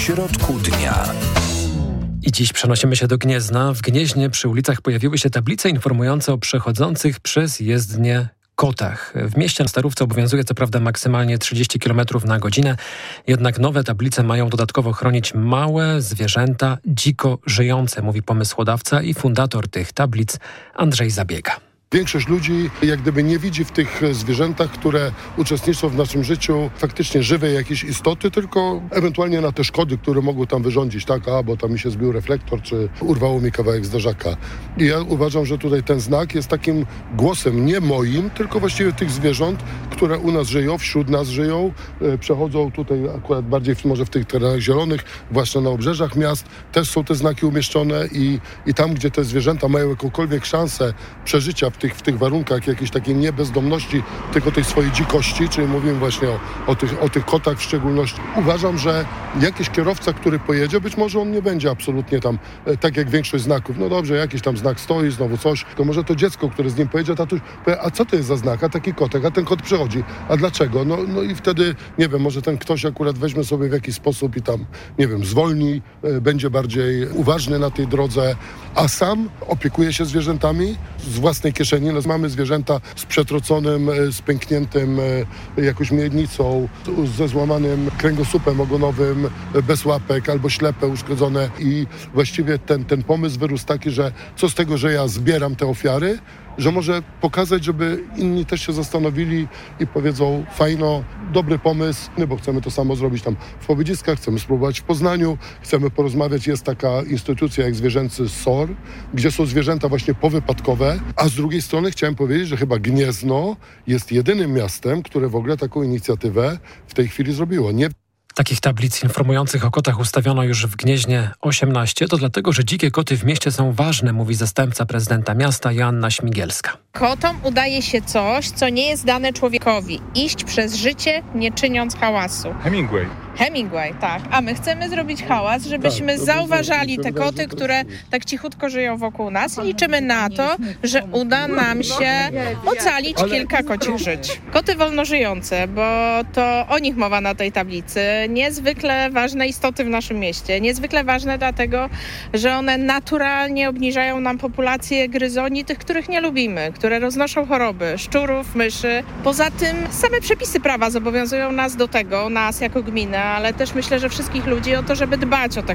środku dnia. I dziś przenosimy się do Gniezna. W Gnieźnie przy ulicach pojawiły się tablice informujące o przechodzących przez jezdnię kotach. W mieście na Starówce obowiązuje co prawda maksymalnie 30 km na godzinę, jednak nowe tablice mają dodatkowo chronić małe zwierzęta dziko żyjące, mówi pomysłodawca i fundator tych tablic Andrzej Zabiega. Większość ludzi jak gdyby nie widzi w tych zwierzętach, które uczestniczą w naszym życiu, faktycznie żywej jakiejś istoty, tylko ewentualnie na te szkody, które mogą tam wyrządzić, tak, bo tam mi się zbił reflektor, czy urwało mi kawałek zderzaka. I ja uważam, że tutaj ten znak jest takim głosem nie moim, tylko właściwie tych zwierząt, które u nas żyją, wśród nas żyją, przechodzą tutaj akurat bardziej może w tych terenach zielonych, właśnie na obrzeżach miast, też są te znaki umieszczone i tam, gdzie te zwierzęta mają jakąkolwiek szansę przeżycia w tych warunkach jakiejś takiej nie bezdomności, tylko tej swojej dzikości, czyli mówimy właśnie o tych kotach w szczególności. Uważam, że jakiś kierowca, który pojedzie, być może on nie będzie absolutnie tam, tak jak większość znaków, no dobrze, jakiś tam znak stoi, znowu coś, tylko może to dziecko, które z nim pojedzie, tatuś powie, a co to jest za znak, a taki kotek, a ten kot przechodzi, a dlaczego? No i wtedy, nie wiem, może ten ktoś akurat weźmie sobie w jakiś sposób i tam, nie wiem, zwolni, będzie bardziej uważny na tej drodze, a sam opiekuje się zwierzętami z własnej kieszeni. Mamy zwierzęta z przetroconym, z pękniętym jakąś miednicą, ze złamanym kręgosłupem ogonowym, bez łapek albo ślepe, uszkodzone i właściwie ten pomysł wyrósł taki, że co z tego, że ja zbieram te ofiary, że może pokazać, żeby inni też się zastanowili i powiedzą fajno, dobry pomysł, bo chcemy to samo zrobić tam w Powiedziskach, chcemy spróbować w Poznaniu, chcemy porozmawiać, jest taka instytucja jak zwierzęcy SOR, gdzie są zwierzęta właśnie powypadkowe, a z drugiej strony chciałem powiedzieć, że chyba Gniezno jest jedynym miastem, które w ogóle taką inicjatywę w tej chwili zrobiło. Takich tablic informujących o kotach ustawiono już w Gnieźnie 18. To dlatego, że dzikie koty w mieście są ważne, mówi zastępca prezydenta miasta Joanna Śmigielska. Kotom udaje się coś, co nie jest dane człowiekowi. Iść przez życie, nie czyniąc hałasu. Hemingway, tak. A my chcemy zrobić hałas, żebyśmy zauważali te koty, które tak cichutko żyją wokół nas. Liczymy na to, że uda nam się ocalić kilka kocich żyć. Koty wolnożyjące, bo to o nich mowa na tej tablicy. Niezwykle ważne istoty w naszym mieście. Niezwykle ważne dlatego, że one naturalnie obniżają nam populację gryzoni, tych, których nie lubimy, które roznoszą choroby, szczurów, myszy. Poza tym same przepisy prawa zobowiązują nas do tego, nas jako gminę, ale też myślę, że wszystkich ludzi o to, żeby dbać o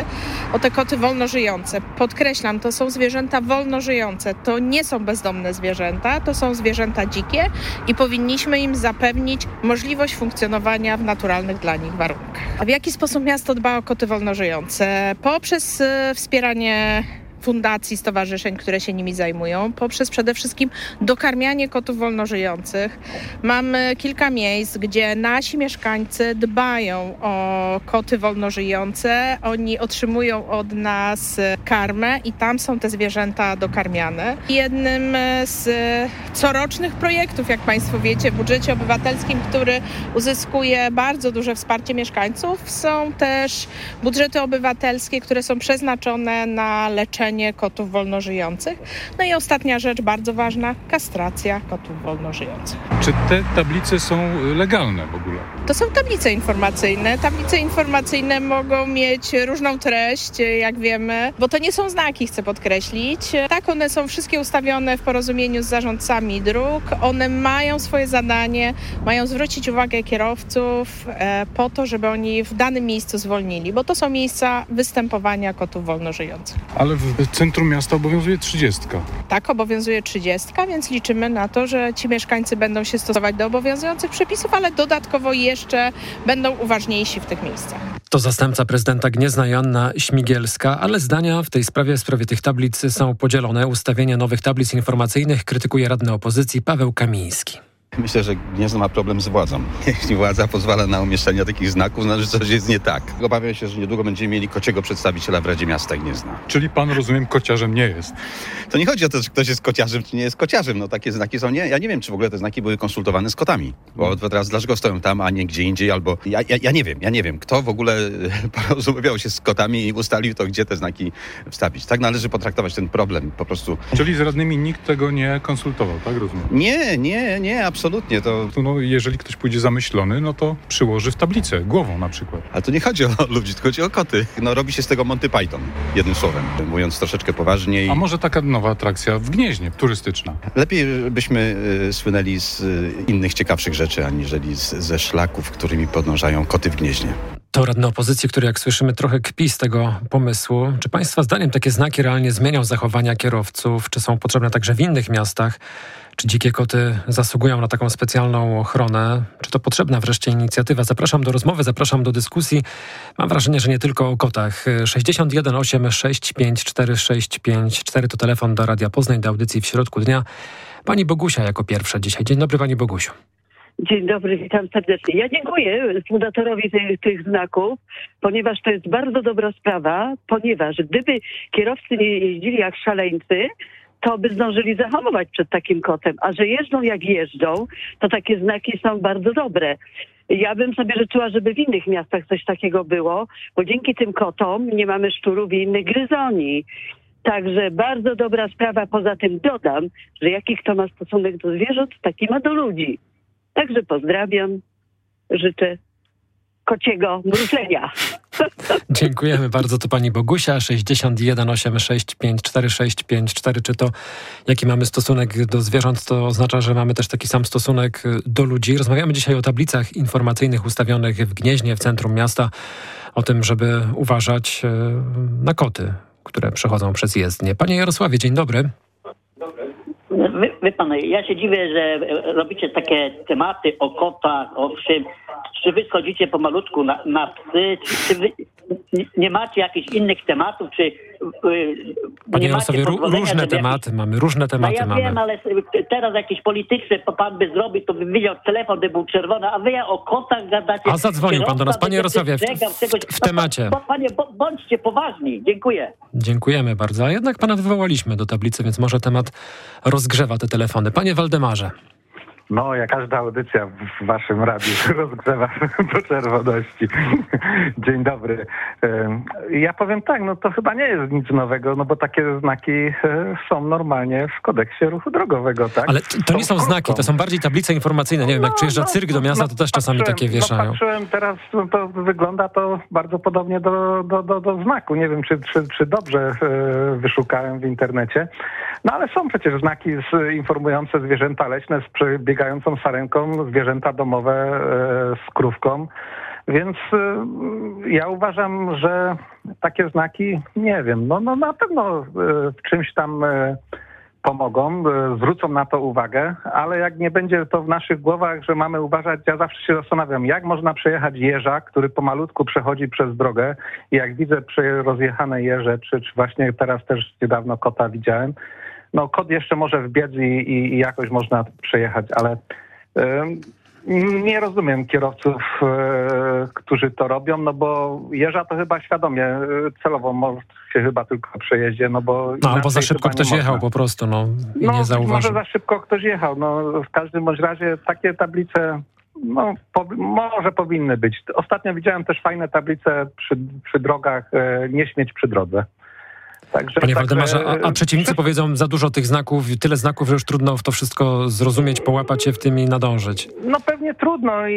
te koty wolnożyjące. Podkreślam, to są zwierzęta wolnożyjące. To nie są bezdomne zwierzęta, to są zwierzęta dzikie i powinniśmy im zapewnić możliwość funkcjonowania w naturalnych dla nich warunkach. W jaki sposób miasto dba o koty wolnożyjące? Poprzez wspieranie fundacji, stowarzyszeń, które się nimi zajmują, poprzez przede wszystkim dokarmianie kotów wolnożyjących. Mamy kilka miejsc, gdzie nasi mieszkańcy dbają o koty wolnożyjące. Oni otrzymują od nas karmę i tam są te zwierzęta dokarmiane. Jednym z corocznych projektów, jak Państwo wiecie, w budżecie obywatelskim, który uzyskuje bardzo duże wsparcie mieszkańców, są też budżety obywatelskie, które są przeznaczone na leczenie kotów wolnożyjących. No i ostatnia rzecz, bardzo ważna, kastracja kotów wolnożyjących. Czy te tablice są legalne w ogóle? To są tablice informacyjne. Tablice informacyjne mogą mieć różną treść, jak wiemy, bo to nie są znaki, chcę podkreślić. Tak, one są wszystkie ustawione w porozumieniu z zarządcami dróg. One mają swoje zadanie, mają zwrócić uwagę kierowców po to, żeby oni w danym miejscu zwolnili, bo to są miejsca występowania kotów wolnożyjących. Ale w centrum miasta obowiązuje 30. Tak, obowiązuje 30, więc liczymy na to, że ci mieszkańcy będą się stosować do obowiązujących przepisów, ale dodatkowo jeszcze będą uważniejsi w tych miejscach. To zastępca prezydenta Gniezna Joanna Śmigielska, ale zdania w tej sprawie, w sprawie tych tablic są podzielone. Ustawienie nowych tablic informacyjnych krytykuje radny opozycji Paweł Kamiński. Myślę, że Gniezno ma problem z władzą. Jeśli władza pozwala na umieszczenie takich znaków, znaczy, że coś jest nie tak. Obawiam się, że niedługo będziemy mieli kociego przedstawiciela w Radzie Miasta Gniezna. Czyli pan, rozumiem, kociarzem nie jest. To nie chodzi o to, czy ktoś jest kociarzem, czy nie jest kociarzem. No takie znaki są nie. Ja nie wiem, czy w ogóle te znaki były konsultowane z kotami. Bo teraz dlaczego stoją tam, a nie gdzie indziej, albo... Ja nie wiem, kto w ogóle porozumiewał się z kotami i ustalił to, gdzie te znaki wstawić. Tak należy potraktować ten problem po prostu. Czyli z radnymi nikt tego nie konsultował, tak rozumiem? Nie, absolutnie. absolutnie. No, jeżeli ktoś pójdzie zamyślony, no to przyłoży w tablicę, głową na przykład. Ale tu nie chodzi o ludzi, tylko chodzi o koty. No robi się z tego Monty Python, jednym słowem, mówiąc troszeczkę poważniej. A może taka nowa atrakcja w Gnieźnie, turystyczna? Lepiej byśmy słynęli z innych ciekawszych rzeczy, aniżeli ze szlaków, którymi podążają koty w Gnieźnie. To radny opozycji, który jak słyszymy trochę kpi z tego pomysłu. Czy państwa zdaniem takie znaki realnie zmienią zachowania kierowców? Czy są potrzebne także w innych miastach? Czy dzikie koty zasługują na taką specjalną ochronę? Czy to potrzebna wreszcie inicjatywa? Zapraszam do rozmowy, zapraszam do dyskusji. Mam wrażenie, że nie tylko o kotach. 61 865 4654 to telefon do Radia Poznań, do audycji w środku dnia. Pani Bogusia jako pierwsza dzisiaj. Dzień dobry, pani Bogusiu. Dzień dobry, witam serdecznie. Ja dziękuję fundatorowi tych znaków, ponieważ to jest bardzo dobra sprawa, ponieważ gdyby kierowcy nie jeździli jak szaleńcy, to by zdążyli zahamować przed takim kotem. A że jeżdżą jak jeżdżą, to takie znaki są bardzo dobre. Ja bym sobie życzyła, żeby w innych miastach coś takiego było, bo dzięki tym kotom nie mamy szczurów i innych gryzoni. Także bardzo dobra sprawa. Poza tym dodam, że jaki kto ma stosunek do zwierząt, taki ma do ludzi. Także pozdrawiam, życzę kociego mrużenia. Dziękujemy bardzo. To pani Bogusia, 61 865 4654. Czy to jaki mamy stosunek do zwierząt, to oznacza, że mamy też taki sam stosunek do ludzi. Rozmawiamy dzisiaj o tablicach informacyjnych ustawionych w Gnieźnie, w centrum miasta, o tym, żeby uważać na koty, które przechodzą przez jezdnię. Panie Jarosławie, dzień dobry. Wie pan, ja się dziwię, że robicie takie tematy o kotach, o czym. Czy wy schodzicie pomalutku na psy, czy wy nie macie jakichś innych tematów, czy Panie Jarosławie, różne tematy mamy, różne tematy ja mamy. Wiem, ale teraz jakieś polityczne pan by zrobił, to by widział telefon, by był czerwony, a wy o kotach gadacie. A zadzwonił pan do nas, panie Jarosławie, w temacie. Panie, bądźcie poważni, dziękuję. Dziękujemy bardzo, a jednak pana wywołaliśmy do tablicy, więc może temat rozgrzewa te telefony. Panie Waldemarze. No, jak każda audycja w waszym radiu rozgrzewa do czerwoności. Dzień dobry. Ja powiem tak, no to chyba nie jest nic nowego, no bo takie znaki są normalnie w kodeksie ruchu drogowego, tak? Ale to nie są znaki, to są bardziej tablice informacyjne. Nie wiem, jak przyjeżdża cyrk do miasta, to też czasami takie wieszają. Patrzyłem teraz, to wygląda to bardzo podobnie do znaku. Nie wiem, czy dobrze wyszukałem w internecie. No ale są przecież znaki informujące zwierzęta leśne z przebiegającą sarenką, zwierzęta domowe z krówką. Więc ja uważam, że takie znaki, nie wiem, no na pewno w czymś tam pomogą, zwrócą na to uwagę, ale jak nie będzie to w naszych głowach, że mamy uważać, ja zawsze się zastanawiam, jak można przejechać jeża, który pomalutku przechodzi przez drogę i jak widzę rozjechane jeże, czy właśnie teraz też niedawno kota widziałem, no kot jeszcze może wbiec i jakoś można przejechać, ale nie rozumiem kierowców, którzy to robią, no bo jeża to chyba świadomie, celowo może się chyba tylko przejeździe, no bo... No albo za szybko ktoś jechał po prostu, i nie zauważył. Może za szybko ktoś jechał, w każdym bądź razie takie tablice, może powinny być. Ostatnio widziałem też fajne tablice przy drogach, nie śmieć przy drodze. Także, Panie Waldemarze, a przeciwnicy powiedzą za dużo tych znaków, tyle znaków, że już trudno w to wszystko zrozumieć, połapać się w tym i nadążyć. No pewnie trudno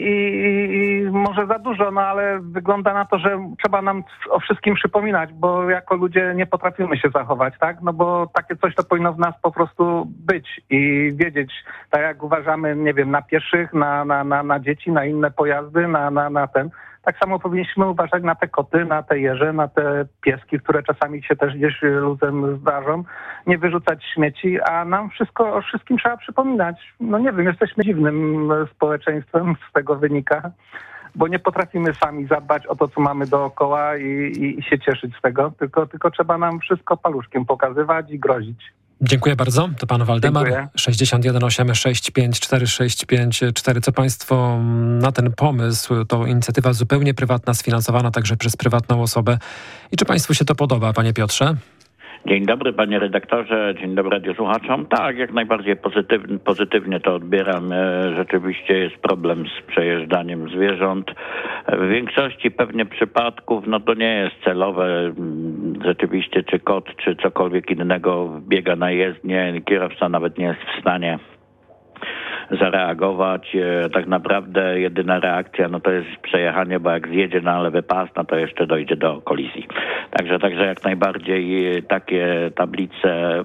i może za dużo, no ale wygląda na to, że trzeba nam o wszystkim przypominać, bo jako ludzie nie potrafimy się zachować, tak? No bo takie coś to powinno w nas po prostu być i wiedzieć, tak jak uważamy, nie wiem, na pieszych, na dzieci, na inne pojazdy, na ten... Tak samo powinniśmy uważać na te koty, na te jeże, na te pieski, które czasami się też gdzieś luzem zdarzą. Nie wyrzucać śmieci, a nam o wszystkim trzeba przypominać. No nie wiem, jesteśmy dziwnym społeczeństwem, z tego wynika, bo nie potrafimy sami zadbać o to, co mamy dookoła i się cieszyć z tego, tylko trzeba nam wszystko paluszkiem pokazywać i grozić. Dziękuję bardzo. To pan Waldemar. Dziękuję. 61 865 4654. Co państwo na ten pomysł? To inicjatywa zupełnie prywatna, sfinansowana także przez prywatną osobę. I czy państwu się to podoba, panie Piotrze? Dzień dobry, panie redaktorze, dzień dobry radiosłuchaczom. Tak, jak najbardziej pozytywnie to odbieram. Rzeczywiście jest problem z przejeżdżaniem zwierząt. W większości pewnie przypadków, to nie jest celowe. Rzeczywiście czy kot, czy cokolwiek innego biega na jezdnię. Kierowca nawet nie jest w stanie zareagować. Tak naprawdę jedyna reakcja to jest przejechanie, bo jak zjedzie na lewy pas, to jeszcze dojdzie do kolizji. Także jak najbardziej takie tablice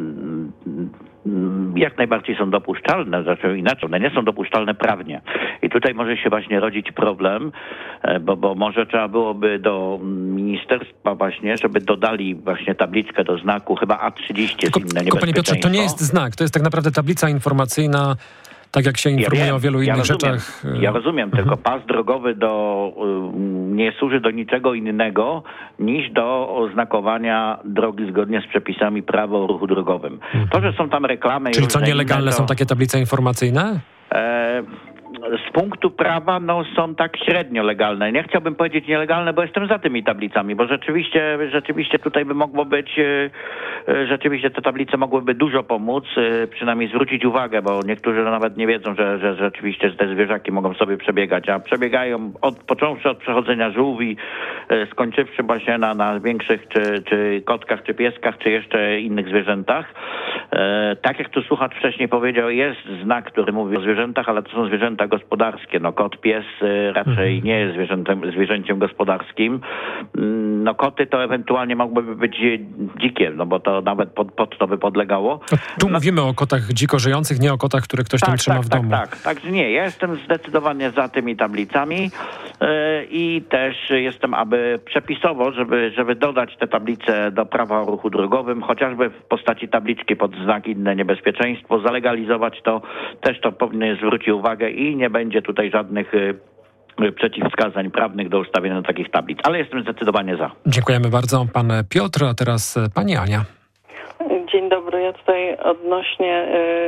jak najbardziej są dopuszczalne, znaczy inaczej, one nie są dopuszczalne prawnie. I tutaj może się właśnie rodzić problem, bo może trzeba byłoby do ministerstwa właśnie, żeby dodali właśnie tabliczkę do znaku, chyba A30 jest inne niebezpieczeństwo. Panie Piotrze, to nie jest znak, to jest tak naprawdę tablica informacyjna, tak jak się informuje o wielu innych rzeczach. Ja rozumiem, tylko pas drogowy nie służy do niczego innego niż do oznakowania drogi zgodnie z przepisami prawa o ruchu drogowym. To, że są tam reklamy... Czyli co, nielegalne są takie tablice informacyjne? Z punktu prawa są tak średnio legalne. Nie chciałbym powiedzieć nielegalne, bo jestem za tymi tablicami, bo rzeczywiście tutaj by mogło być, rzeczywiście te tablice mogłyby dużo pomóc, przynajmniej zwrócić uwagę, bo niektórzy nawet nie wiedzą, że rzeczywiście te zwierzaki mogą sobie przebiegać, a przebiegają począwszy od przechodzenia żółwi, skończywszy właśnie na większych czy kotkach, czy pieskach, czy jeszcze innych zwierzętach. Tak jak tu słuchacz wcześniej powiedział, jest znak, który mówi o zwierzętach, ale to są zwierzęta gospodarskie. Kot, pies raczej nie jest zwierzęciem gospodarskim. Koty to ewentualnie mogłyby być dzikie, bo to nawet pod to by podlegało. Tu mówimy o kotach dziko żyjących, nie o kotach, które ktoś tam trzyma w domu. Także nie, ja jestem zdecydowanie za tymi tablicami i też jestem, aby przepisowo, żeby dodać te tablice do prawa o ruchu drogowym, chociażby w postaci tabliczki pod znak inne niebezpieczeństwo, zalegalizować to, też to powinno zwrócić uwagę i nie będzie tutaj żadnych przeciwwskazań prawnych do ustawienia takich tablic. Ale jestem zdecydowanie za. Dziękujemy bardzo. Pan Piotr, a teraz pani Ania. Dzień dobry. Ja tutaj odnośnie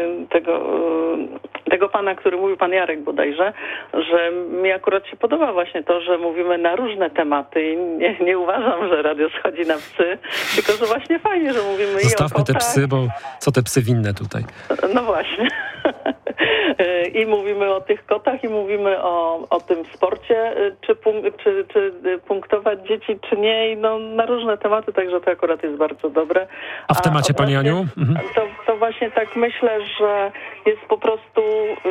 tego pana, który mówił, pan Jarek bodajże, że mi akurat się podoba właśnie to, że mówimy na różne tematy i nie uważam, że radio schodzi na psy, tylko że właśnie fajnie, że mówimy Zostawmy i o kotach. te psy, bo co te psy winne tutaj? No właśnie. I mówimy o tych kotach i mówimy o tym sporcie, czy punktować dzieci, czy nie. I na różne tematy, także to akurat jest bardzo dobre. A w temacie, pani Aniu? To właśnie tak myślę, że jest po prostu,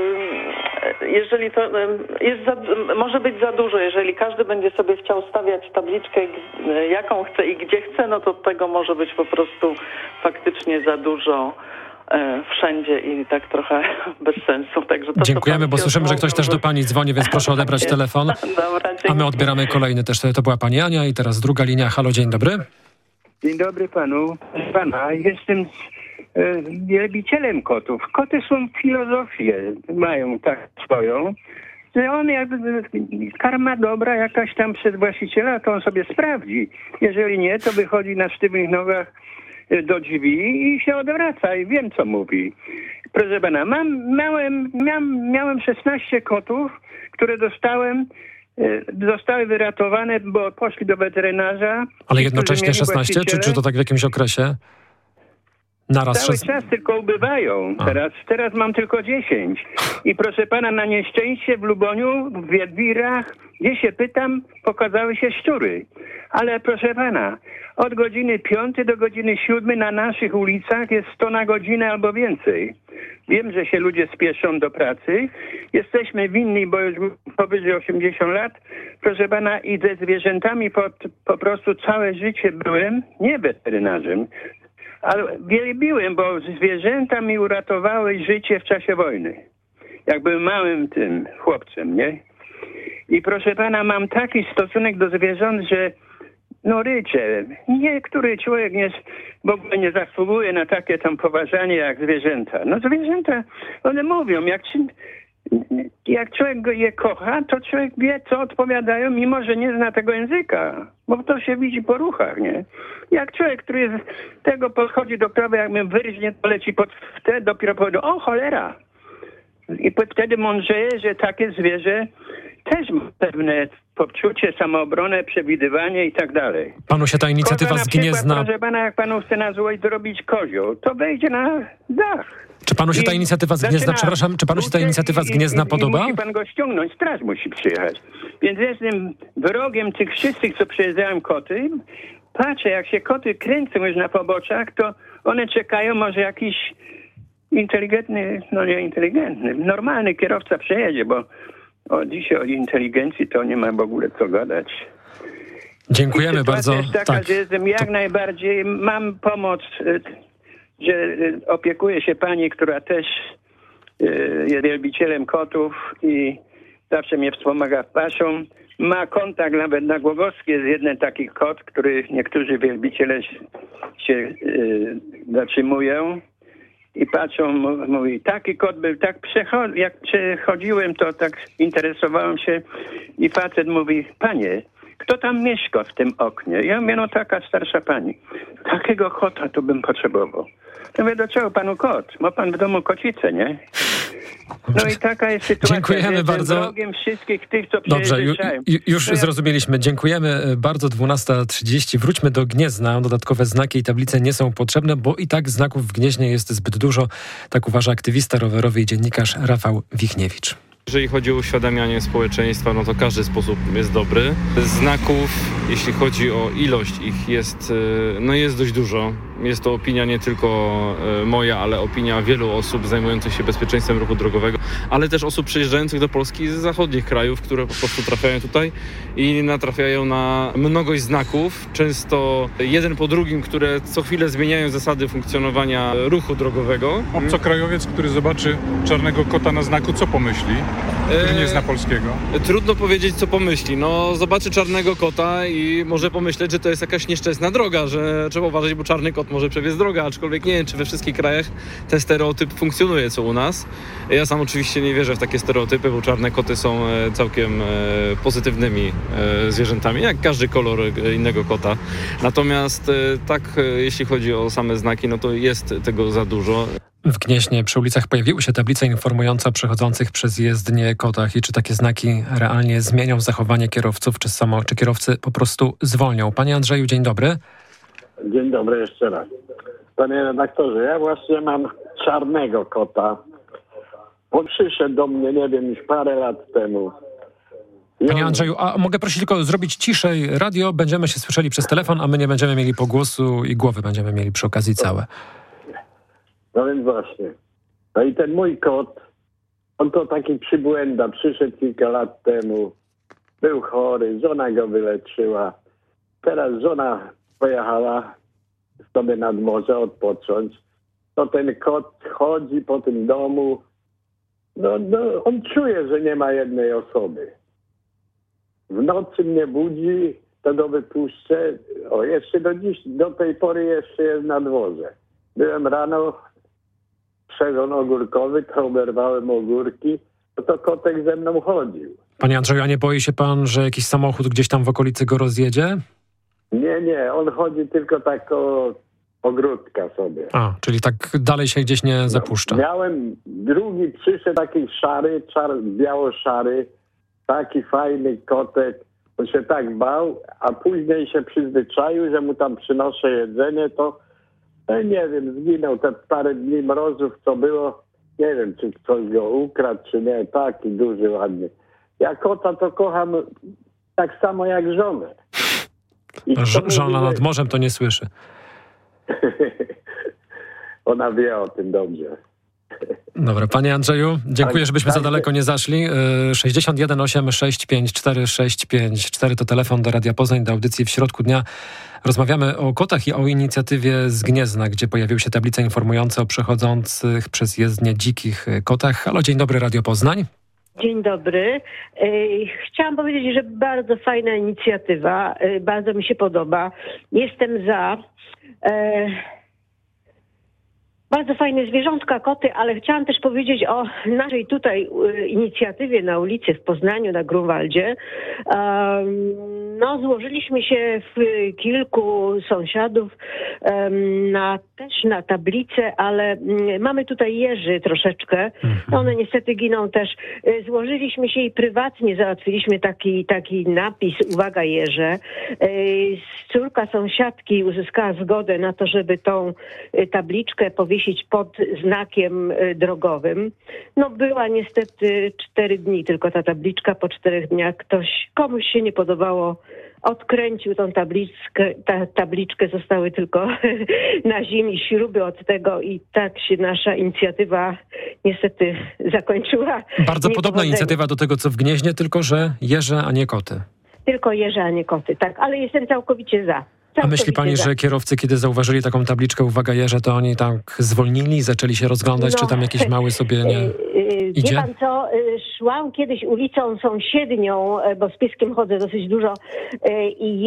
jeżeli to może być za dużo, jeżeli każdy będzie sobie chciał stawiać tabliczkę, jaką chce i gdzie chce, to tego może być po prostu faktycznie za dużo wszędzie i tak trochę bez sensu. Także dziękujemy, bo słyszymy, że ktoś też do pani dzwoni, więc proszę odebrać telefon. Dobra, a my odbieramy kolejny też. To była pani Ania i teraz druga linia. Halo, dzień dobry. Dzień dobry panu. Jestem wielbicielem kotów. Koty są filozofię, mają tak swoją, że on jakby karma dobra jakaś tam przez właściciela, to on sobie sprawdzi. Jeżeli nie, to wychodzi na sztywnych nogach do drzwi i się odwraca i wiem, co mówi. Proszę pana, miałem 16 kotów, które zostały wyratowane, bo poszli do weterynarza. Ale jednocześnie 16? Czy to tak w jakimś okresie? Naraz cały czas tylko ubywają. Teraz mam tylko 10. I proszę pana, na nieszczęście w Luboniu, w Wiedwirach, gdzie się pytam, pokazały się szczury. Ale proszę pana, od godziny 5 do godziny 7 na naszych ulicach jest 100 na godzinę albo więcej. Wiem, że się ludzie spieszą do pracy. Jesteśmy winni, bo już powyżej 80 lat. Proszę pana, i ze zwierzętami po prostu całe życie byłem, nie weterynarzem, ale wielbiłem, bo zwierzęta mi uratowały życie w czasie wojny. Jak byłem małym tym chłopcem, nie? I proszę pana, mam taki stosunek do zwierząt, że ryczę. Niektóry człowiek w ogóle nie zasługuje na takie tam poważanie jak zwierzęta. Zwierzęta, one mówią, jak człowiek je kocha, to człowiek wie, co odpowiadają, mimo że nie zna tego języka. Bo to się widzi po ruchach, nie? Jak człowiek, który z tego podchodzi do krowy, jak mnie wyrżnie, to leci wtedy dopiero powie, o cholera. I wtedy mądrzeje, że takie zwierzę też ma pewne poczucie, samoobronę, przewidywanie i tak dalej. Panu się ta inicjatywa z Gniezna... Proszę pana, jak panu chce na złość zrobić kozioł, to wejdzie na dach. Czy panu się ta inicjatywa z Gniezna, czy panu się ta inicjatywa z Gniezna podoba? Musi pan go ściągnąć, straż musi przyjechać. Więc jestem wrogiem tych wszystkich, co przyjeżdżają koty. Patrzę, jak się koty kręcą już na poboczach, to one czekają, może jakiś inteligentny, no nie inteligentny, normalny kierowca przejedzie, bo dzisiaj o inteligencji to nie ma w ogóle co gadać. Dziękujemy bardzo. Jest taka, że jestem jak najbardziej, mam pomoc, że opiekuje się pani, która też jest wielbicielem kotów i zawsze mnie wspomaga pasją. Ma kontakt nawet na Głogowskiej, jest jeden taki kot, który niektórzy wielbiciele się zatrzymują i patrzą, mówi, taki kot był, tak jak przechodziłem, to tak interesowałem się i facet mówi, panie, kto tam mieszka w tym oknie? Ja mówię, no taka starsza pani. Takiego kota to bym potrzebował. Ja mówię, do czego panu kot? Ma pan w domu kocicę, nie? No i taka jest sytuacja. Dziękujemy bardzo. Wrogiem wszystkich tych, co Dobrze, już zrozumieliśmy. Dziękujemy bardzo. 12:30. Wróćmy do Gniezna. Dodatkowe znaki i tablice nie są potrzebne, bo i tak znaków w Gnieźnie jest zbyt dużo. Tak uważa aktywista rowerowy i dziennikarz Rafał Wichniewicz. Jeżeli chodzi o uświadamianie społeczeństwa, no to każdy sposób jest dobry. Znaków, jeśli chodzi o ilość ich, jest dość dużo. Jest to opinia nie tylko moja, ale opinia wielu osób zajmujących się bezpieczeństwem ruchu drogowego, ale też osób przyjeżdżających do Polski z zachodnich krajów, które po prostu trafiają tutaj i natrafiają na mnogość znaków, często jeden po drugim, które co chwilę zmieniają zasady funkcjonowania ruchu drogowego. Obcokrajowiec, który zobaczy czarnego kota na znaku, co pomyśli? Który nie zna polskiego. Trudno powiedzieć, co pomyśli. No, zobaczy czarnego kota i może pomyśleć, że to jest jakaś nieszczęsna droga, że trzeba uważać, bo czarny kot może przebiec drogę, aczkolwiek nie wiem, czy we wszystkich krajach ten stereotyp funkcjonuje, co u nas. Ja sam oczywiście nie wierzę w takie stereotypy, bo czarne koty są całkiem pozytywnymi zwierzętami, jak każdy kolor innego kota. Natomiast tak, jeśli chodzi o same znaki, no to jest tego za dużo. W Gnieźnie przy ulicach pojawiły się tablice informujące o przechodzących przez jezdnię kotach i czy takie znaki realnie zmienią zachowanie kierowców, czy kierowcy po prostu zwolnią. Panie Andrzeju, dzień dobry. Dzień dobry jeszcze raz. Panie redaktorze, ja właśnie mam czarnego kota. On przyszedł do mnie, nie wiem, już parę lat temu. Panie Andrzeju, a mogę prosić tylko zrobić ciszej radio? Będziemy się słyszeli przez telefon, a my nie będziemy mieli pogłosu i głowy będziemy mieli przy okazji całe. No więc właśnie. No i ten mój kot, on to taki przybłęda, przyszedł kilka lat temu, był chory, żona go wyleczyła. Teraz żona pojechała sobie nad morze odpocząć. No ten kot chodzi po tym domu, no on czuje, że nie ma jednej osoby. W nocy mnie budzi, to go wypuszczę. O, jeszcze do tej pory jeszcze jest na dworze. Byłem rano, przezon ogórkowy, to oberwałem ogórki, to kotek ze mną chodził. Panie Andrzeju, a nie boi się pan, że jakiś samochód gdzieś tam w okolicy go rozjedzie? Nie, on chodzi tylko tak koło ogródka sobie. A, czyli tak dalej się gdzieś nie zapuszcza. Miałem drugi, przyszedł taki szary, biało-szary, taki fajny kotek. On się tak bał, a później się przyzwyczaił, że mu tam przynoszę jedzenie, to no nie wiem, zginął te parę dni mrozów, co było. Nie wiem, czy ktoś go ukradł, czy nie. Taki duży, ładny. Ja kota to kocham tak samo jak żonę. Żona nad morzem to nie słyszy. Ona wie o tym dobrze. Dobra, panie Andrzeju, dziękuję, żebyśmy za daleko nie zaszli. 61 865 4654 to telefon do Radia Poznań, do audycji w środku dnia. Rozmawiamy o kotach i o inicjatywie z Gniezna, gdzie pojawiły się tablice informujące o przechodzących przez jezdnię dzikich kotach. Halo, dzień dobry, Radio Poznań. Dzień dobry. Chciałam powiedzieć, że bardzo fajna inicjatywa, bardzo mi się podoba. Jestem za. Bardzo fajne zwierzątka, koty, ale chciałam też powiedzieć o naszej tutaj inicjatywie na ulicy w Poznaniu, na Grunwaldzie. Złożyliśmy się w kilku sąsiadów też na tablicę, ale mamy tutaj jeży troszeczkę. One niestety giną też. Złożyliśmy się i prywatnie załatwiliśmy taki napis, uwaga jeże. Córka sąsiadki uzyskała zgodę na to, żeby tą tabliczkę powiesić powiesić pod znakiem drogowym. No była niestety 4 dni tylko ta tabliczka, po 4 dniach komuś się nie podobało, odkręcił tą tabliczkę, zostały tylko na ziemi śruby od tego i tak się nasza inicjatywa niestety zakończyła. Bardzo podobna inicjatywa do tego, co w Gnieźnie, tylko że jeże, a nie koty. Tylko jeże, a nie koty, tak, ale jestem całkowicie za. A myśli pani, że kierowcy, kiedy zauważyli taką tabliczkę uwaga jeże, to oni tak zwolnili, zaczęli się rozglądać, czy tam jakiś mały sobie nie idzie? Wie pan co, szłam kiedyś ulicą sąsiednią, bo z pieskiem chodzę dosyć dużo i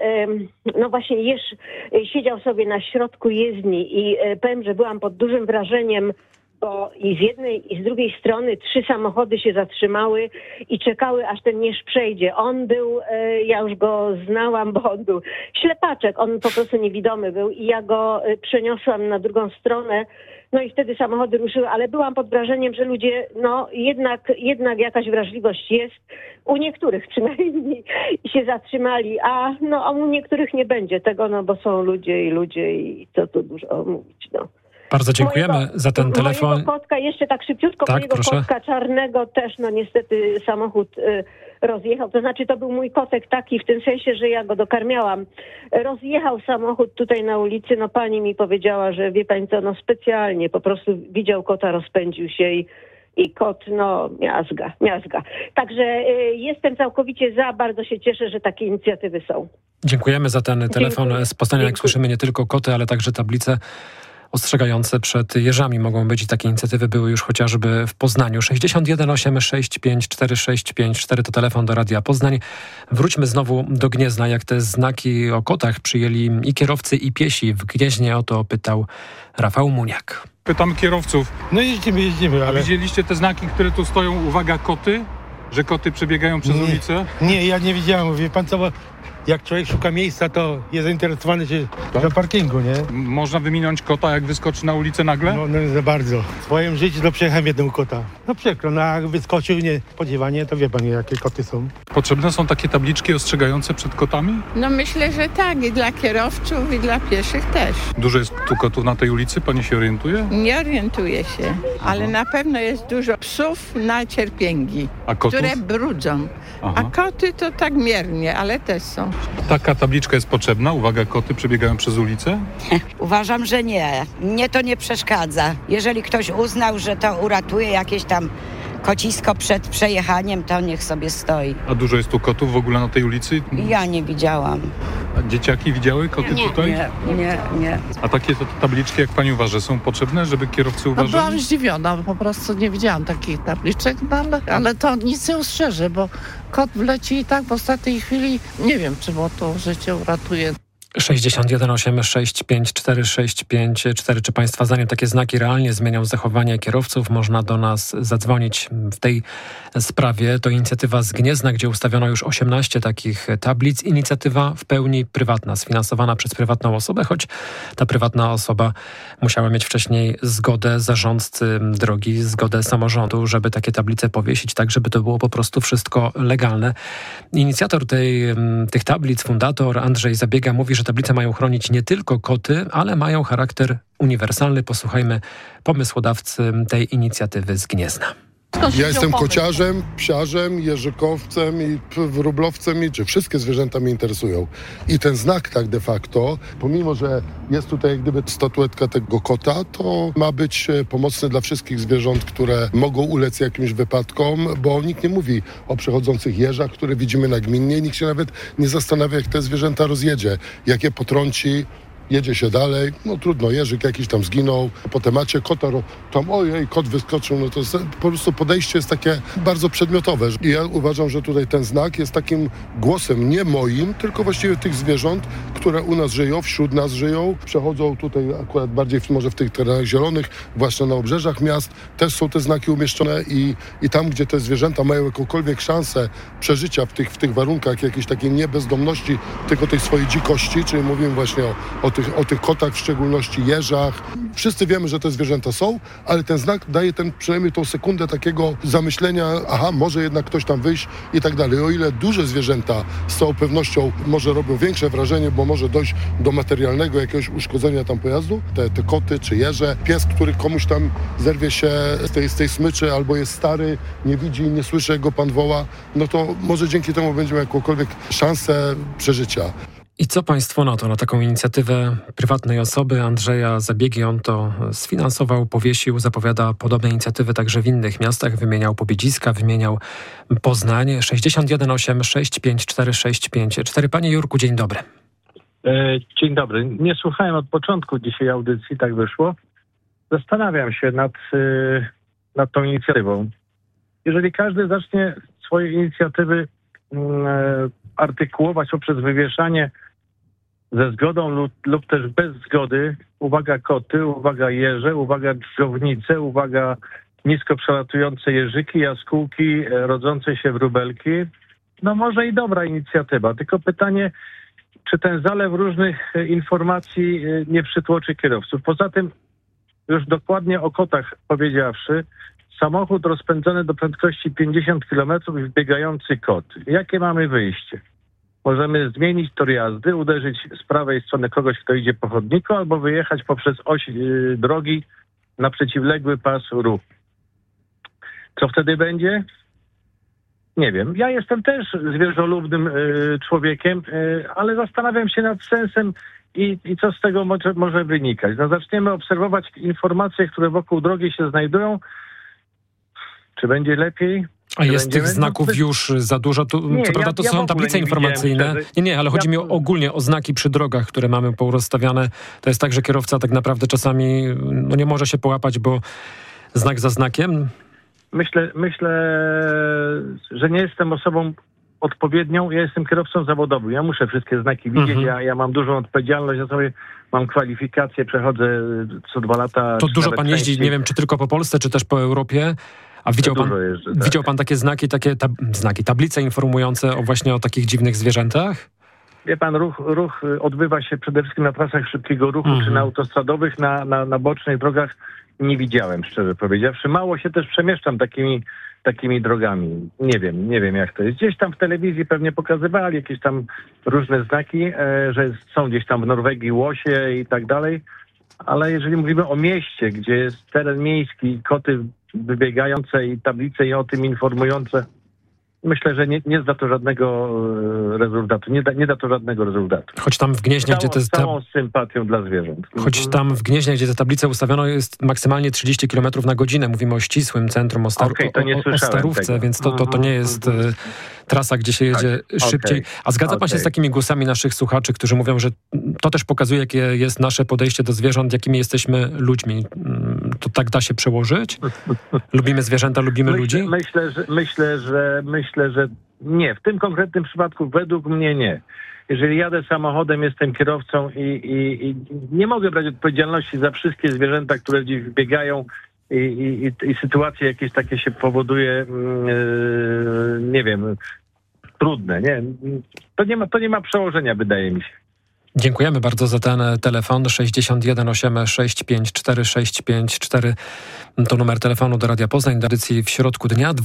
jeż siedział sobie na środku jezdni i powiem, że byłam pod dużym wrażeniem, bo i z jednej i z drugiej strony 3 samochody się zatrzymały i czekały, aż ten jeż przejdzie. On był, ja już go znałam, bo on był ślepaczek, on po prostu niewidomy był i ja go przeniosłam na drugą stronę. No i wtedy samochody ruszyły, ale byłam pod wrażeniem, że ludzie, no jednak jakaś wrażliwość jest. U niektórych przynajmniej się zatrzymali, a u niektórych nie będzie tego, no bo są ludzie i co tu dużo mówić, no. Bardzo dziękujemy za ten telefon. Mojego kotka, jeszcze tak szybciutko, mojego kotka czarnego też, no niestety samochód rozjechał. To znaczy to był mój kotek taki w tym sensie, że ja go dokarmiałam. Rozjechał samochód tutaj na ulicy, no pani mi powiedziała, że wie pani co, no specjalnie, po prostu widział kota, rozpędził się i kot, no miazga. Także jestem całkowicie za, bardzo się cieszę, że takie inicjatywy są. Dziękujemy za ten telefon. Z Poznania, jak słyszymy, nie tylko koty, ale także tablice ostrzegające przed jeżami mogą być i takie inicjatywy były już chociażby w Poznaniu. 61 865 4654 to telefon do Radia Poznań. Wróćmy znowu do Gniezna. Jak te znaki o kotach przyjęli i kierowcy, i piesi w Gnieźnie, o to pytał Rafał Muniak. Pytam kierowców. No jeździmy, ale... A widzieliście te znaki, które tu stoją? Uwaga, koty? Że koty przebiegają przez ulicę? Nie, ja nie widziałem. Wie pan co, bo jak człowiek szuka miejsca, to jest zainteresowany się do parkingu, nie? Można wyminąć kota, jak wyskoczy na ulicę nagle? No za bardzo. W swoim życiu przejechałem jednego kota. No przykro, jak wyskoczył niespodziewanie, to wie pan, jakie koty są. Potrzebne są takie tabliczki ostrzegające przed kotami? No myślę, że tak. I dla kierowców, i dla pieszych też. Dużo jest tu kotów na tej ulicy? Pani się orientuje? Nie orientuję się, ale na pewno jest dużo psów na cierpięgi, które brudzą. A koty to tak miernie, ale też są. Taka tabliczka jest potrzebna? Uwaga, koty przebiegają przez ulicę? Uważam, że nie. Mnie to nie przeszkadza. Jeżeli ktoś uznał, że to uratuje jakieś tam kocisko przed przejechaniem, to niech sobie stoi. A dużo jest tu kotów w ogóle na tej ulicy? Ja nie widziałam. A dzieciaki widziały koty tutaj? Nie. A takie tabliczki, jak pani uważa, są potrzebne, żeby kierowcy uważali? No byłam zdziwiona, po prostu nie widziałam takich tabliczek, ale to nic nie ustrzeże, bo kot wleci i tak w ostatniej chwili nie wiem, czy mu to życie uratuje. 61 865 4654. Czy państwa zdaniem takie znaki realnie zmienią zachowanie kierowców? Można do nas zadzwonić w tej sprawie. To inicjatywa z Gniezna, gdzie ustawiono już 18 takich tablic. Inicjatywa w pełni prywatna, sfinansowana przez prywatną osobę, choć ta prywatna osoba musiała mieć wcześniej zgodę zarządcy drogi, zgodę samorządu, żeby takie tablice powiesić, tak żeby to było po prostu wszystko legalne. Inicjator tych tablic, fundator Andrzej Zabiega, mówi, że tablice mają chronić nie tylko koty, ale mają charakter uniwersalny. Posłuchajmy pomysłodawcy tej inicjatywy z Gniezna. Ja jestem kociarzem, psiarzem, jeżykowcem i wróblowcem, czy wszystkie zwierzęta mnie interesują. I ten znak tak de facto, pomimo że jest tutaj jak gdyby statuetka tego kota, to ma być pomocny dla wszystkich zwierząt, które mogą ulec jakimś wypadkom, bo nikt nie mówi o przechodzących jeżach, które widzimy nagminnie. Nikt się nawet nie zastanawia, jak te zwierzęta rozjedzie, jak je potrąci. Jedzie się dalej, no trudno, jeżyk jakiś tam zginął, po temacie kota, tam ojej, kot wyskoczył, no to po prostu podejście jest takie bardzo przedmiotowe. I ja uważam, że tutaj ten znak jest takim głosem nie moim, tylko właściwie tych zwierząt, które u nas żyją, wśród nas żyją, przechodzą tutaj akurat bardziej może w tych terenach zielonych, właśnie na obrzeżach miast, też są te znaki umieszczone i tam, gdzie te zwierzęta mają jakąkolwiek szansę przeżycia w tych warunkach jakiejś takiej nie bezdomności, tylko tej swojej dzikości, czyli mówimy właśnie o tych kotach, w szczególności jeżach. Wszyscy wiemy, że te zwierzęta są, ale ten znak daje przynajmniej tą sekundę takiego zamyślenia, może jednak ktoś tam wyjść i tak dalej. O ile duże zwierzęta z całą pewnością może robią większe wrażenie, bo może dojść do materialnego jakiegoś uszkodzenia tam pojazdu. Te koty czy jeże, pies, który komuś tam zerwie się z tej smyczy albo jest stary, nie widzi, nie słyszy, jak go pan woła, no to może dzięki temu będziemy jakąkolwiek szansę przeżycia. I co państwo na to, na taką inicjatywę prywatnej osoby Andrzeja Zabiegi? On to sfinansował, powiesił, zapowiada podobne inicjatywy także w innych miastach. Wymieniał Pobiedziska, wymieniał Poznań. 61 8 654 654. Panie Jurku, dzień dobry. Dzień dobry. Nie słuchałem od początku dzisiaj audycji, tak wyszło. Zastanawiam się nad tą inicjatywą. Jeżeli każdy zacznie swoje inicjatywy artykułować poprzez wywieszanie ze zgodą lub też bez zgody, uwaga koty, uwaga jeże, uwaga dżdżownice, uwaga nisko przelatujące jeżyki, jaskółki, rodzące się wróbelki, no może i dobra inicjatywa, tylko pytanie, czy ten zalew różnych informacji nie przytłoczy kierowców. Poza tym, już dokładnie o kotach powiedziawszy, samochód rozpędzony do prędkości 50 km i wbiegający kot. Jakie mamy wyjście? Możemy zmienić tor jazdy, uderzyć z prawej strony kogoś, kto idzie po chodniku, albo wyjechać poprzez oś drogi na przeciwległy pas ruchu. Co wtedy będzie? Nie wiem. Ja jestem też zwierzolubnym człowiekiem, ale zastanawiam się nad sensem i co z tego może wynikać. No, zaczniemy obserwować informacje, które wokół drogi się znajdują. Czy będzie lepiej? A jest tych znaków już za dużo? Co prawda to są tablice informacyjne. Nie, ale chodzi mi ogólnie o znaki przy drogach, które mamy porozstawiane. To jest tak, że kierowca tak naprawdę czasami nie może się połapać, bo znak za znakiem. Myślę, że nie jestem osobą odpowiednią. Ja jestem kierowcą zawodowym. Ja muszę wszystkie znaki widzieć. Ja mam dużą odpowiedzialność. Ja sobie mam kwalifikacje, przechodzę co 2 lata. To dużo pan jeździ, nie wiem, czy tylko po Polsce, czy też po Europie. A widział pan takie znaki, tablice informujące właśnie o takich dziwnych zwierzętach? Wie pan, ruch odbywa się przede wszystkim na trasach szybkiego ruchu, czy na autostradowych, na bocznych drogach nie widziałem, szczerze powiedziawszy. Mało się też przemieszczam takimi drogami. Nie wiem jak to jest. Gdzieś tam w telewizji pewnie pokazywali jakieś tam różne znaki, że są gdzieś tam w Norwegii łosie i tak dalej, ale jeżeli mówimy o mieście, gdzie jest teren miejski, koty wybiegające i tablice i o tym informujące, myślę, że nie da to żadnego rezultatu. Nie da to żadnego rezultatu. Choć tam w Gnieźnie, gdzie z całą sympatią dla zwierząt. Choć tam w Gnieźnie, gdzie te tablice ustawiono, jest maksymalnie 30 km na godzinę. Mówimy o ścisłym centrum, o Starówce, więc to nie jest trasa, gdzie się jedzie szybciej. A zgadza pan się z takimi głosami naszych słuchaczy, którzy mówią, że to też pokazuje, jakie jest nasze podejście do zwierząt, jakimi jesteśmy ludźmi. To tak da się przełożyć? Lubimy zwierzęta, lubimy ludzi? Myślę, że nie. W tym konkretnym przypadku według mnie nie. Jeżeli jadę samochodem, jestem kierowcą i nie mogę brać odpowiedzialności za wszystkie zwierzęta, które gdzieś biegają i sytuacje jakieś takie się powoduje, nie wiem, trudne. Nie? To nie ma przełożenia, wydaje mi się. Dziękujemy bardzo za ten telefon. 61 8 654 654 to numer telefonu do Radia Poznań, do audycji w środku dnia,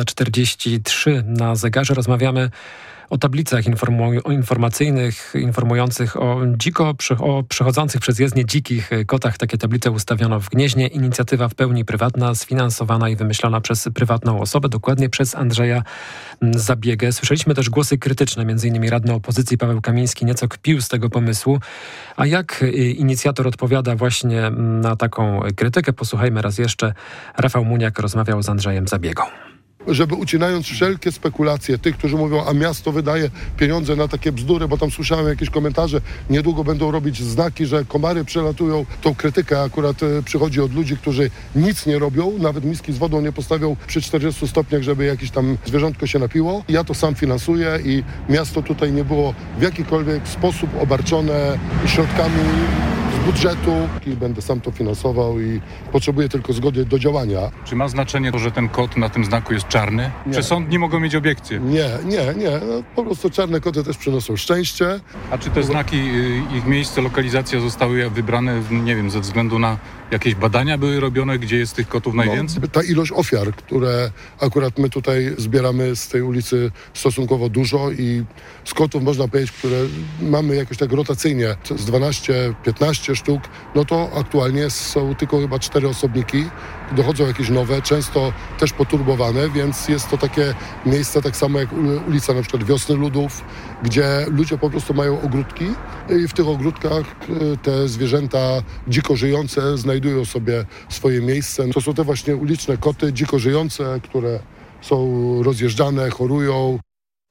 12:43 na zegarze. Rozmawiamy o tablicach informacyjnych, informujących o przechodzących przez jezdnię dzikich kotach. Takie tablice ustawiono w Gnieźnie. Inicjatywa w pełni prywatna, sfinansowana i wymyślona przez prywatną osobę, dokładnie przez Andrzeja Zabiegę. Słyszeliśmy też głosy krytyczne, m.in. radny opozycji Paweł Kamiński nieco kpił z tego pomysłu. A jak inicjator odpowiada właśnie na taką krytykę? Posłuchajmy raz jeszcze. Rafał Muniak rozmawiał z Andrzejem Zabiegą. Żeby ucinając wszelkie spekulacje tych, którzy mówią, a miasto wydaje pieniądze na takie bzdury, bo tam słyszałem jakieś komentarze, niedługo będą robić znaki, że komary przelatują. Tą krytykę akurat przychodzi od ludzi, którzy nic nie robią, nawet miski z wodą nie postawią przy 40 stopniach, żeby jakieś tam zwierzątko się napiło. Ja to sam finansuję i miasto tutaj nie było w jakikolwiek sposób obarczone środkami budżetu i będę sam to finansował i potrzebuję tylko zgody do działania. Czy ma znaczenie to, że ten kot na tym znaku jest czarny? Nie. Czy sądni mogą mieć obiekcje? Nie. No, po prostu czarne koty też przynoszą szczęście. A czy te znaki, ich miejsce, lokalizacja zostały wybrane, nie wiem, ze względu na jakieś badania były robione, gdzie jest tych kotów najwięcej? Ta ilość ofiar, które akurat my tutaj zbieramy z tej ulicy stosunkowo dużo i z kotów można powiedzieć, które mamy jakoś tak rotacyjnie z 12-15 sztuk, no to aktualnie są tylko chyba 4 osobniki. Dochodzą jakieś nowe, często też poturbowane, więc jest to takie miejsce tak samo jak ulica na przykład Wiosny Ludów, gdzie ludzie po prostu mają ogródki i w tych ogródkach te zwierzęta dziko żyjące znajdują sobie swoje miejsce. To są te właśnie uliczne koty dziko żyjące, które są rozjeżdżane, chorują.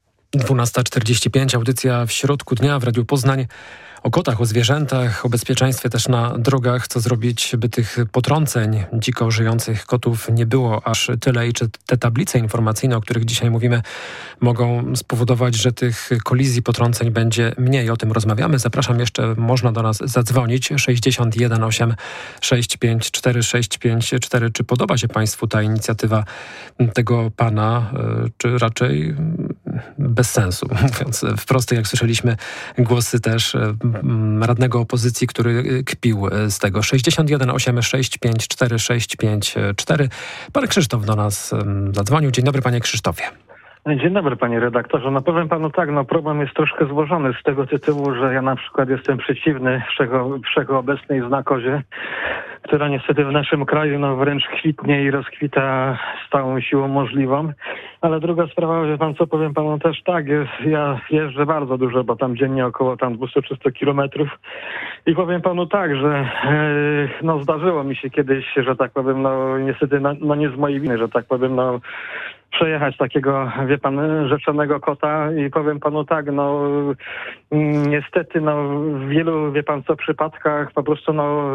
12:45, audycja w środku dnia w Radiu Poznań. O kotach, o zwierzętach, o bezpieczeństwie też na drogach. Co zrobić, by tych potrąceń dziko żyjących kotów nie było aż tyle i czy te tablice informacyjne, o których dzisiaj mówimy, mogą spowodować, że tych kolizji, potrąceń będzie mniej. O tym rozmawiamy. Zapraszam jeszcze, można do nas zadzwonić 61 8 654 654. Czy podoba się Państwu ta inicjatywa tego pana, czy raczej bez sensu? Mówiąc wprost, jak słyszeliśmy głosy też radnego opozycji, który kpił z tego. 61 8 654 654. Pan Krzysztof do nas zadzwonił. Dzień dobry, panie Krzysztofie. Dzień dobry, panie redaktorze. No powiem panu tak, problem jest troszkę złożony z tego tytułu, że ja na przykład jestem przeciwny wszechobecnej znakozie, która niestety w naszym kraju wręcz kwitnie i rozkwita z całą siłą możliwą. Ale druga sprawa, że pan co, powiem panu też tak, ja jeżdżę bardzo dużo, bo tam dziennie około 200-300 kilometrów i powiem panu tak, że zdarzyło mi się kiedyś, że tak powiem, niestety nie z mojej winy, że tak powiem, przejechać takiego, wie pan, rzeczonego kota i powiem panu tak, niestety w wielu, wie pan co, przypadkach po prostu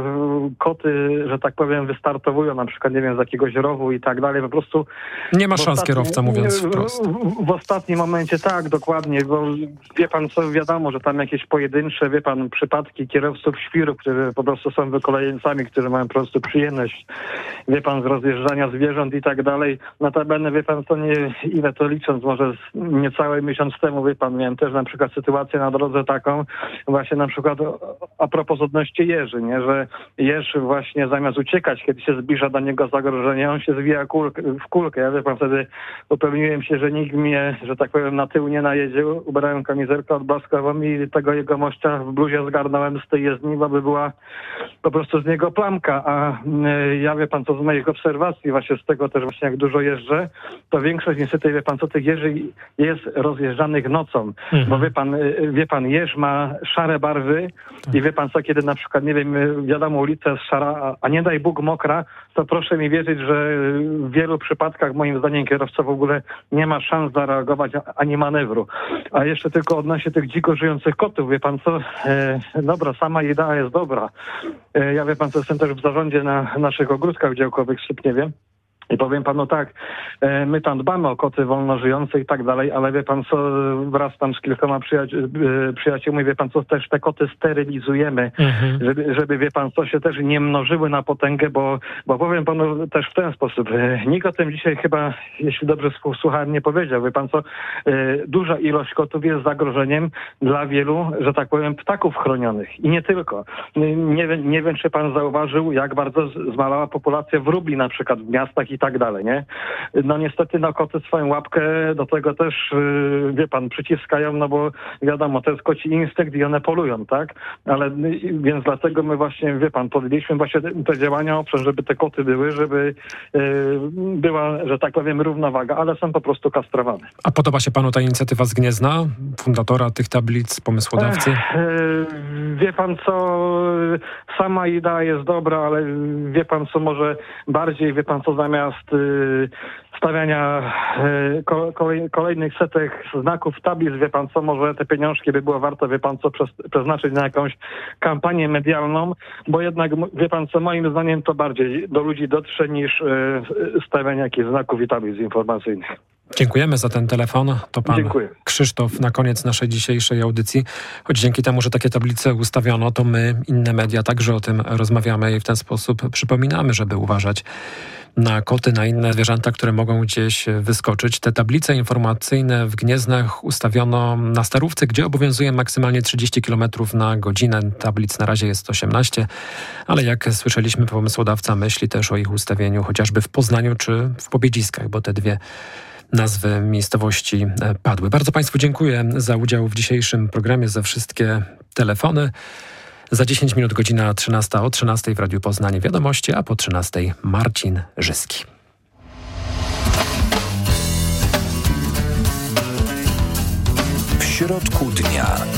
koty, że tak powiem, wystartowują na przykład, nie wiem, z jakiegoś rowu i tak dalej, po prostu... Nie ma szans kierowca, mówiąc wprost. W ostatnim momencie tak, dokładnie, bo wie pan co, wiadomo, że tam jakieś pojedyncze, wie pan, przypadki kierowców świrów, którzy po prostu są wykolejeńcami, którzy mają po prostu przyjemność, wie pan, z rozjeżdżania zwierząt i tak dalej. Notabene, wie pan co, nie ile to licząc, może niecały miesiąc temu, wie pan, miałem też na przykład sytuację na drodze taką, właśnie na przykład a propos odnośnie jeży, nie, że jeż właśnie zamiast uciekać, kiedy się zbliża do niego zagrożenie, on się zwija w kulkę. Ja, wie pan, wtedy upewniłem się, że nikt mnie, że tak powiem, na tył nie najedzie. Ubrałem kamizelkę odblaskową i tego jego mościa w bluzie zgarnąłem z tej jezdni, bo by była po prostu z niego plamka. A ja, wie pan co, z moich obserwacji właśnie z tego też właśnie jak dużo jeżdżę, to większość niestety, wie pan co, tych jeży jest rozjeżdżanych nocą. Bo wie pan, jeż ma szare barwy i wie pan co, kiedy na przykład, nie wiem, wiadomo, ulica jest szara, a nie daj Bóg mokra, to proszę mi wierzyć, że w wielu przypadkach moim zdaniem kierowca w ogóle nie ma szans zareagować ani manewru. A jeszcze tylko odnośnie tych dziko żyjących kotów, wie pan co, dobra, sama idea jest dobra. Ja, wie pan co, jestem też w zarządzie na naszych ogródkach działkowych w Sypniewie. I powiem panu tak, my tam dbamy o koty wolno żyjące i tak dalej, ale wie pan co, wraz tam z kilkoma przyjaciółmi, wie pan co, też te koty sterylizujemy, żeby wie pan co, się też nie mnożyły na potęgę, bo powiem panu też w ten sposób, nikt o tym dzisiaj chyba, jeśli dobrze słuchałem, nie powiedział, wie pan co, duża ilość kotów jest zagrożeniem dla wielu, że tak powiem, ptaków chronionych i nie tylko. Nie wiem, czy pan zauważył, jak bardzo zmalała populacja wróbli na przykład w miastach i tak dalej, nie? Niestety koty swoją łapkę do tego też, wie pan, przyciskają, bo wiadomo, to jest koci instynkt i one polują, tak? Ale więc dlatego my właśnie, wie pan, podjęliśmy właśnie te działania, żeby te koty były, żeby była, że tak powiem, równowaga, ale są po prostu kastrowane. A podoba się panu ta inicjatywa z Gniezna, fundatora tych tablic, pomysłodawcy? Wie pan co, sama idea jest dobra, ale wie pan co, może bardziej, wie pan co, zamiast stawiania kolejnych setek znaków, tablic, wie pan co, może te pieniążki by było warto, wie pan co, przeznaczyć na jakąś kampanię medialną, bo jednak, wie pan co, moim zdaniem to bardziej do ludzi dotrze niż stawianie jakichś znaków i tablic informacyjnych. Dziękujemy za ten telefon. To pan Krzysztof na koniec naszej dzisiejszej audycji. Choć dzięki temu, że takie tablice ustawiono, to my, inne media także o tym rozmawiamy i w ten sposób przypominamy, żeby uważać na koty, na inne zwierzęta, które mogą gdzieś wyskoczyć. Te tablice informacyjne w Gnieznach ustawiono na Starówce, gdzie obowiązuje maksymalnie 30 km na godzinę. Tablic na razie jest 18, ale jak słyszeliśmy, pomysłodawca myśli też o ich ustawieniu chociażby w Poznaniu czy w Pobiedziskach, bo te dwie nazwy miejscowości padły. Bardzo Państwu dziękuję za udział w dzisiejszym programie, za wszystkie telefony. Za 10 minut godzina 13, o 13 w Radiu Poznań wiadomości, a po 13 Marcin Żyski. W środku dnia.